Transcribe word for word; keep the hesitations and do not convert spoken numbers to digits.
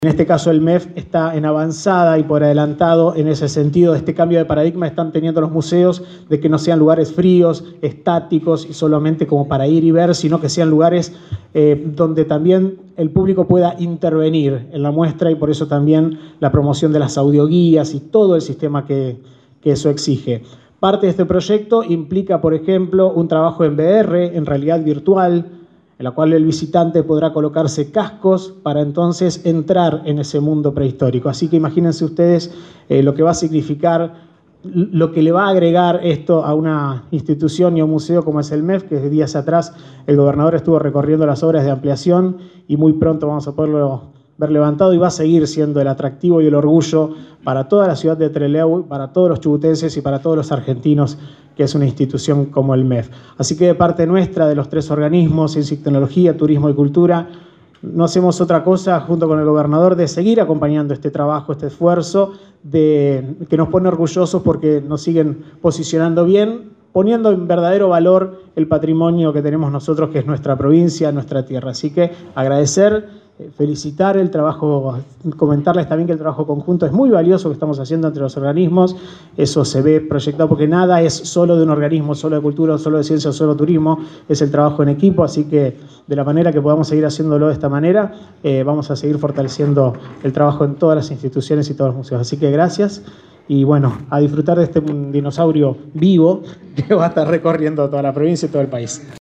En este caso el M E F está en avanzada y por adelantado en ese sentido. Este cambio de paradigma están teniendo los museos de que no sean lugares fríos, estáticos y solamente como para ir y ver, sino que sean lugares eh, donde también el público pueda intervenir en la muestra, y por eso también la promoción de las audioguías y todo el sistema que, que eso exige. Parte de este proyecto implica, por ejemplo, un trabajo en V R, en realidad virtual, en la cual el visitante podrá colocarse cascos para entonces entrar en ese mundo prehistórico. Así que imagínense ustedes eh, lo que va a significar, lo que le va a agregar esto a una institución y a un museo como es el M E F, que días atrás el gobernador estuvo recorriendo las obras de ampliación y muy pronto vamos a poderlo ver levantado, y va a seguir siendo el atractivo y el orgullo para toda la ciudad de Trelew, para todos los chubutenses y para todos los argentinos, que es una institución como el M E F. Así que de parte nuestra, de los tres organismos, Ciencia y Tecnología, Turismo y Cultura, no hacemos otra cosa, junto con el gobernador, de seguir acompañando este trabajo, este esfuerzo, de, que nos pone orgullosos porque nos siguen posicionando bien, poniendo en verdadero valor el patrimonio que tenemos nosotros, que es nuestra provincia, nuestra tierra. Así que agradecer, felicitar el trabajo, comentarles también que el trabajo conjunto es muy valioso que estamos haciendo entre los organismos. Eso se ve proyectado porque nada es solo de un organismo, solo de cultura, solo de ciencia, solo de turismo, es el trabajo en equipo. Así que de la manera que podamos seguir haciéndolo de esta manera, eh, vamos a seguir fortaleciendo el trabajo en todas las instituciones y todos los museos. Así que gracias. Y bueno, a disfrutar de este dinosaurio vivo que va a estar recorriendo toda la provincia y todo el país.